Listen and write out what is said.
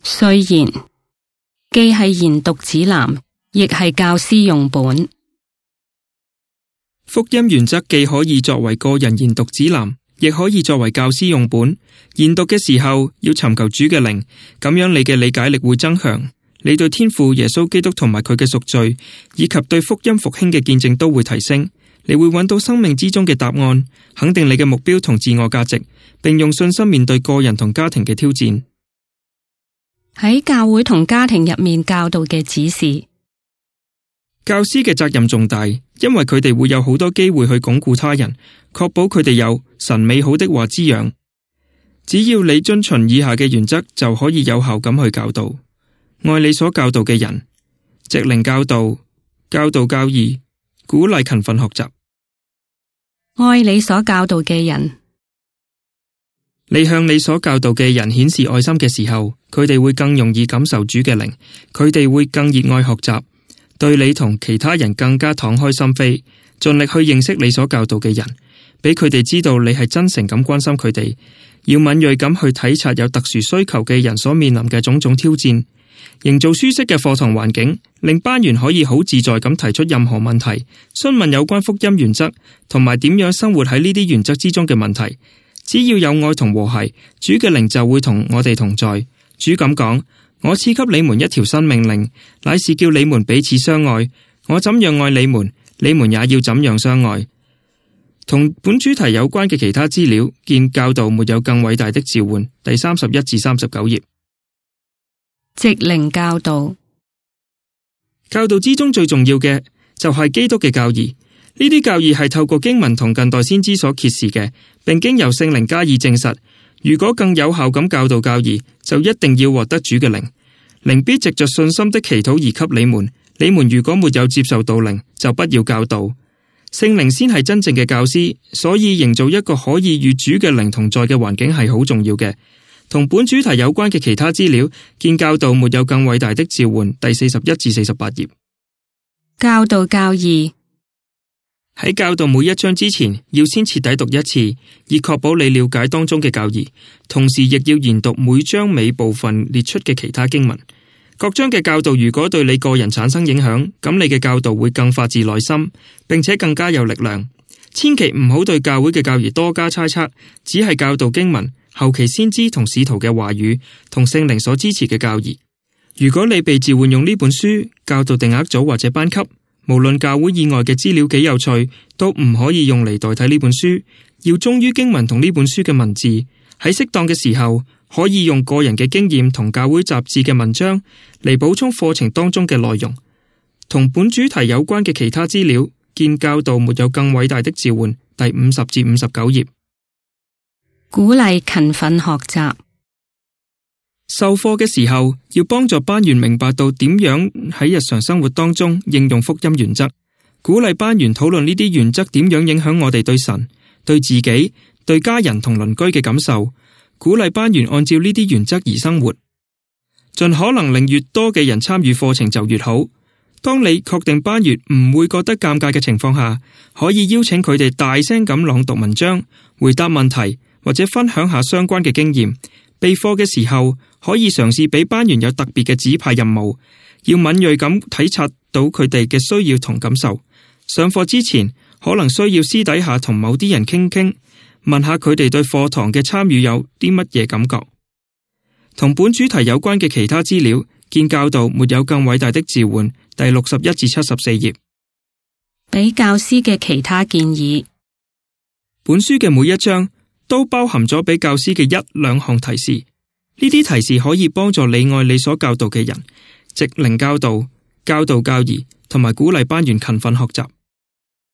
雖然既係研讀指南，亦係教師用本。 福音原則既可以作為個人研讀指南，亦可以作為教師用本。研讀嘅時候要尋求主嘅靈，咁樣你嘅理解力會增強，你對天父耶穌基督同埋佢嘅贖罪，以及對福音復興嘅見證都會提升。你會揾到生命之中嘅答案，肯定你嘅目標同自我價值，並用信心面對個人同家庭嘅挑戰。 喺教會同家庭入面教導嘅指示， 教師嘅責任重大，因為佢哋會有好多機會去鞏固他人，確保佢哋有神美好的話滋養。只要你遵循以下嘅原則，就可以有效咁去教導。愛你所教導嘅人，藉靈教導，教導教義，鼓勵勤奮學習。 愛你所教導嘅人， 你向你所教導嘅人顯示愛心嘅時候，佢哋會更容易感受主嘅靈，佢哋會更熱愛學習，對你同其他人更加敞開心扉，盡力去認識你所教導嘅人，俾佢哋知道你係真誠咁關心佢哋，要敏銳咁去體察有特殊需求嘅人所面臨嘅種種挑戰，營造舒適嘅課堂環境，令班員可以好自在咁提出任何問題，詢問有關福音原則同埋點樣生活喺呢啲原則之中嘅問題。只要有愛同和諧，主嘅靈就會同我哋同在。主咁講：我賜給你們一條新命令，乃是叫你們彼此相愛。我怎樣愛你們，你們也要怎樣相愛。同本主題有關嘅其他資料，見教導沒有更偉大的召喚，第31至39頁。 藉靈教導， 教導之中最重要嘅就係基督嘅教義。呢啲教義係透過經文同近代先知所揭示嘅，並經由聖靈加以證實。如果更有效咁教導教義，就一定要獲得主嘅靈。靈必藉着信心的祈禱而給你們。你們如果沒有接受到靈，就不要教導。聖靈先係真正嘅教師，所以營造一個可以與主嘅靈同在嘅環境係好重要嘅。同本主題有關嘅其他資料，見教導沒有更偉大的召喚，第41至48頁。 教導教義， 喺教導每一章之前，要先徹底讀一次，以確保你了解當中嘅教義。同時，亦要研讀每章尾部分列出嘅其他經文。各章嘅教導如果對你個人產生影響，咁你嘅教導會更發自內心，並且更加有力量。千祈唔好對教會嘅教義多加猜測，只係教導經文、後期先知同使徒嘅話語同聖靈所支持嘅教義。如果你被召喚用呢本書教導定額組或者班級，無論教會以外嘅資料幾有趣，都唔可以用嚟代替呢本書。要忠於經文同呢本書嘅文字，喺適當嘅時候，可以用個人嘅經驗同教會雜誌嘅文章嚟補充課程當中嘅內容。同本主題有關嘅其他資料，見教導沒有更偉大的召喚，第50至59頁。 鼓勵勤奮學習。 授課嘅時候，要幫助班員明白到點樣喺日常生活當中應用福音原則，鼓勵班員討論呢啲原則點樣影響我哋對神、對自己、對家人同鄰居嘅感受，鼓勵班員按照呢啲原則而生活，盡可能令越多嘅人參與課程就越好。當你確定班員唔會覺得尷尬嘅情況下，可以邀請佢哋大聲咁朗讀文章、回答問題或者分享下相關嘅經驗。備課嘅時候，可以嘗試俾班員有特別嘅指派任務，要敏銳咁體察到佢哋嘅需要同感受。上課之前，可能需要私底下同某啲人傾傾，問下佢哋對課堂嘅參與有啲乜嘢感覺。同本主題有關嘅其他資料，見教導沒有更偉大的召喚，第61至74頁。 俾教師嘅其他建議。 本書嘅每一章都包含咗俾教師嘅1-2項提示，呢啲提示可以幫助你愛你所教導嘅人，藉靈教導、教導教義同埋鼓勵班員勤奮學習。